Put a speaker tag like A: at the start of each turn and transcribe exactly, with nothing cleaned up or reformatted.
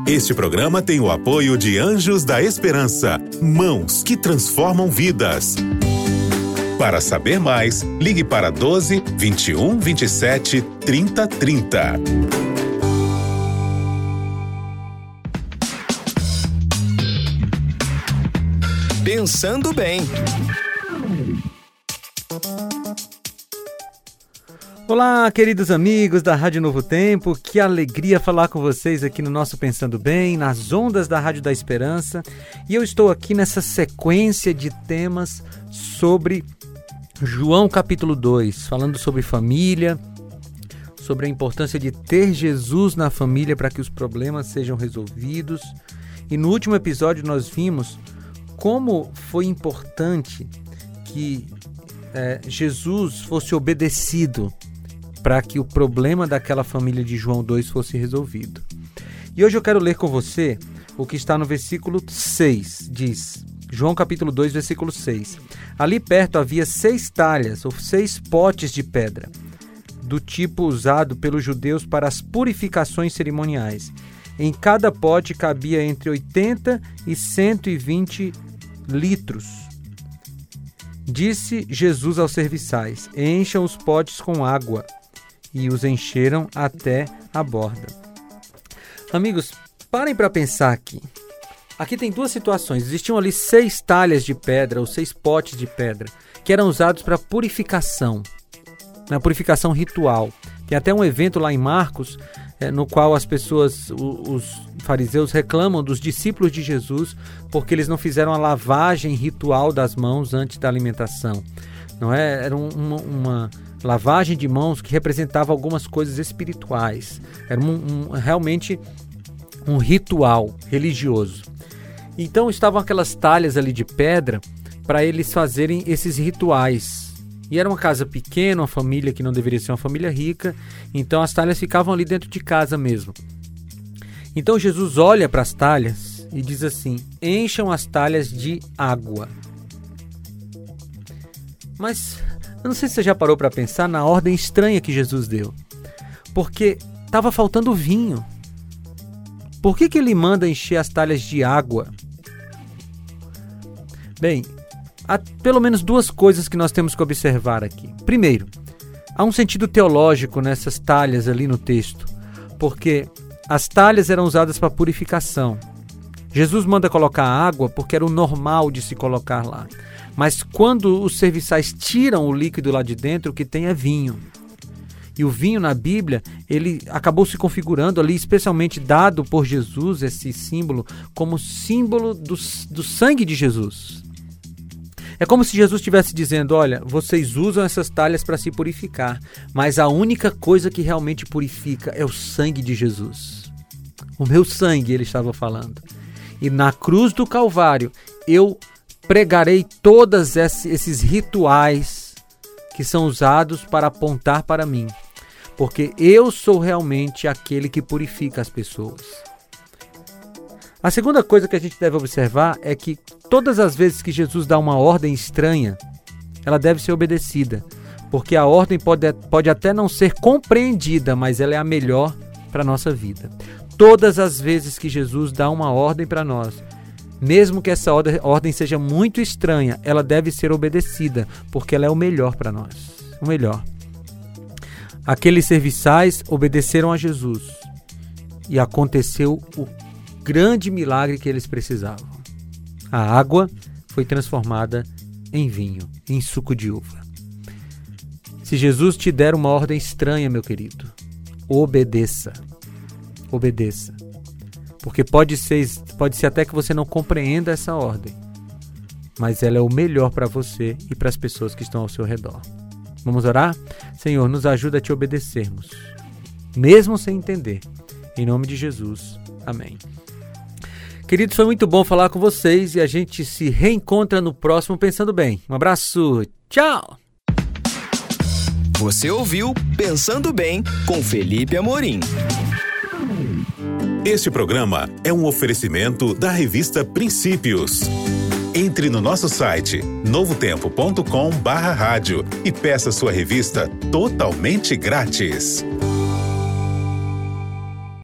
A: Este programa tem o apoio de Anjos da Esperança, mãos que transformam vidas. Para saber mais, ligue para doze, vinte e um, vinte e sete, trinta, trinta.
B: Pensando bem.
C: Olá, queridos amigos da Rádio Novo Tempo, que alegria falar com vocês aqui no nosso Pensando Bem, nas ondas da Rádio da Esperança. E eu estou aqui nessa sequência de temas sobre João capítulo dois, falando sobre família, sobre a importância de ter Jesus na família para que os problemas sejam resolvidos. E no último episódio nós vimos como foi importante que é, Jesus fosse obedecido para que o problema daquela família de João dois fosse resolvido. E hoje eu quero ler com você o que está no versículo seis, diz, João capítulo dois, versículo seis. Ali perto havia seis talhas, ou seis potes de pedra, do tipo usado pelos judeus para as purificações cerimoniais. Em cada pote cabia entre oitenta e cento e vinte litros. Disse Jesus aos serviçais: encham os potes com água. E os encheram até a borda. Amigos, parem para pensar aqui. Aqui tem duas situações. Existiam ali seis talhas de pedra, ou seis potes de pedra, que eram usados para purificação, na purificação ritual. Tem até um evento lá em Marcos, é, no qual as pessoas, os, os fariseus reclamam dos discípulos de Jesus, porque eles não fizeram a lavagem ritual das mãos antes da alimentação. Não é? Era um, uma... uma lavagem de mãos que representava algumas coisas espirituais. Era um, um, realmente um ritual religioso. Então estavam aquelas talhas ali de pedra para eles fazerem esses rituais. E era uma casa pequena, uma família que não deveria ser uma família rica, então as talhas ficavam ali dentro de casa mesmo. Então Jesus olha para as talhas e diz assim: encham as talhas de água. Mas eu não sei se você já parou para pensar na ordem estranha que Jesus deu. Porque estava faltando vinho. Por que que ele manda encher as talhas de água? Bem, há pelo menos duas coisas que nós temos que observar aqui. Primeiro, há um sentido teológico nessas talhas ali no texto. Porque as talhas eram usadas para purificação. Jesus manda colocar água porque era o normal de se colocar lá. Mas quando os serviçais tiram o líquido lá de dentro, o que tem é vinho. E o vinho na Bíblia, ele acabou se configurando ali, especialmente dado por Jesus, esse símbolo, como símbolo do, do sangue de Jesus. É como se Jesus estivesse dizendo: olha, vocês usam essas talhas para se purificar, mas a única coisa que realmente purifica é o sangue de Jesus. O meu sangue, ele estava falando. E na cruz do Calvário, eu pregarei todos esses rituais que são usados para apontar para mim, porque eu sou realmente aquele que purifica as pessoas. A segunda coisa que a gente deve observar é que todas as vezes que Jesus dá uma ordem estranha, ela deve ser obedecida, porque a ordem pode, pode até não ser compreendida, mas ela é a melhor para a nossa vida. Todas as vezes que Jesus dá uma ordem para nós, mesmo que essa ordem seja muito estranha, ela deve ser obedecida, porque ela é o melhor para nós. O melhor. Aqueles serviçais obedeceram a Jesus e aconteceu o grande milagre que eles precisavam. A água foi transformada em vinho, em suco de uva. Se Jesus te der uma ordem estranha, meu querido, obedeça. Obedeça. Porque pode ser, pode ser até que você não compreenda essa ordem, mas ela é o melhor para você e para as pessoas que estão ao seu redor. Vamos orar? Senhor, nos ajuda a te obedecermos, mesmo sem entender. Em nome de Jesus. Amém. Queridos, foi muito bom falar com vocês e a gente se reencontra no próximo Pensando Bem. Um abraço. Tchau!
B: Você ouviu Pensando Bem com Felipe Amorim.
A: Este programa é um oferecimento da revista Princípios. Entre no nosso site novo tempo ponto com barra rádio e peça sua revista totalmente grátis.